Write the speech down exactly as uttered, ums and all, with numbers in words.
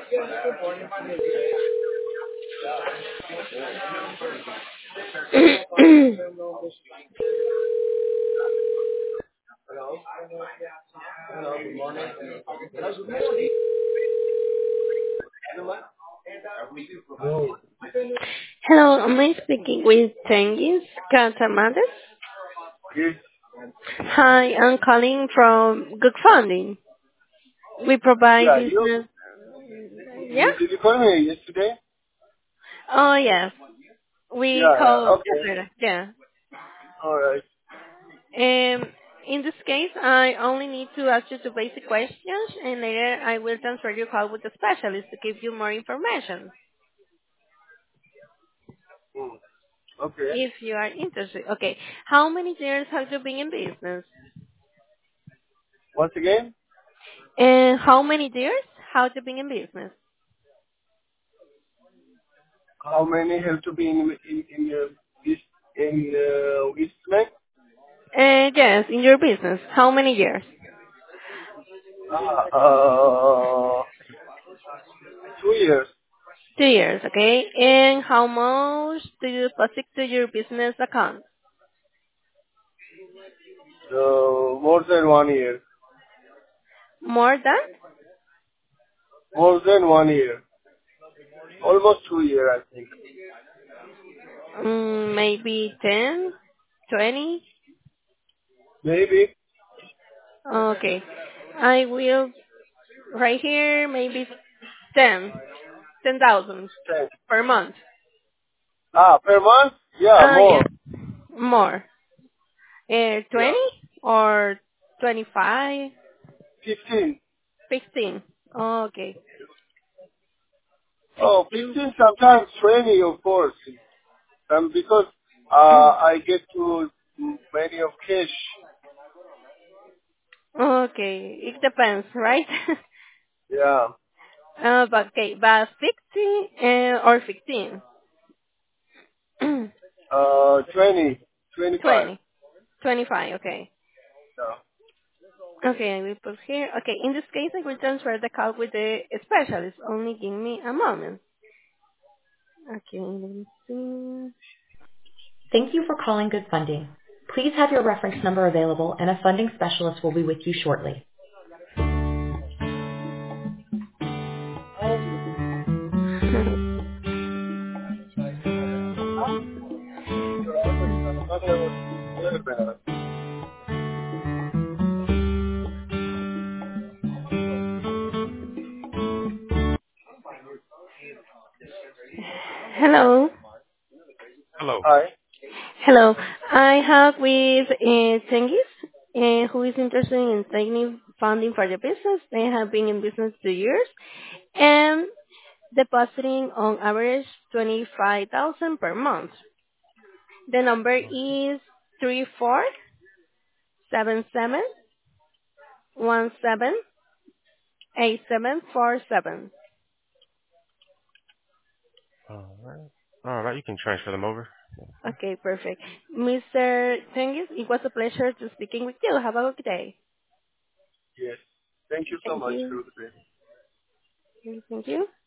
No. Hello, am I speaking with Tengiz Catamadas? Yes. Hi, I'm calling from Good Funding. We provide Yeah, you business. Yeah? you did you call me yesterday? Oh, yes. We Yeah, yeah. called Okay. yesterday. Yeah. All right. Um, in this case, I only need to ask you two basic questions, and later I will transfer your call with the specialist to give you more information, Mm. Okay. if you are interested. Okay. How many years have you been in business? Once again, And how many years have you been in business? how many have to be in in in uh, this in uh, Eastman? Uh, yes, in your business. How many years? Ah, uh, two years. Two years, okay. And how much do you deposit to your business account? Uh, more than one year. More than? More than one year. Almost two year, I think. Mm, maybe ten, twenty. Maybe Okay. I will, right here, maybe ten, ten thousand ten. per month. Ah, per month? Yeah, Uh, yes, more. more. Uh, Yeah, twenty or twenty-five, fifteen. fifteen. Okay. Oh, fifteen. fifteen, sometimes twenty, of course. Um, because uh, I get to many of cash. Okay. It depends, right? Yeah. Uh, but okay, but sixty uh, or fifteen? Uh, twenty, twenty-five. twenty, twenty-five, okay. Yeah. Okay, I will put here. Okay, in this case, I will transfer the call with the specialist. Only give me a moment. Okay, let me see. Thank you for calling Good Funding. Please have your reference number available and a funding specialist will be with you shortly. Hello. Hello. Hi. Hello. I have with uh, Tengiz, uh, who is interested in taking funding for the business. They have been in business two years and depositing on average twenty-five thousand per month. The number is three four seven seven one seven eight seven four seven. All right. All right. You can transfer them over. Okay, perfect. Mister Tengiz, it was a pleasure to speaking with you. Have a good day. Yes. Thank you so Thank much, you. Ruben. Thank you.